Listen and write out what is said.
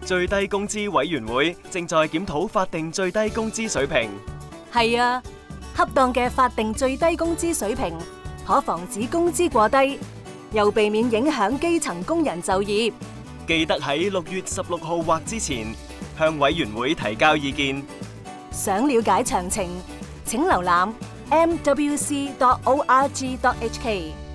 最低工資委員會正在檢討法定最低工資水平。 係啊，恰當嘅法定最低工資水平可防止工資過低，又避免影響基層工人就業。 記得喺6月16號或之前向委員會提交意見。 想了解詳情，請瀏覽mwc.org.hk。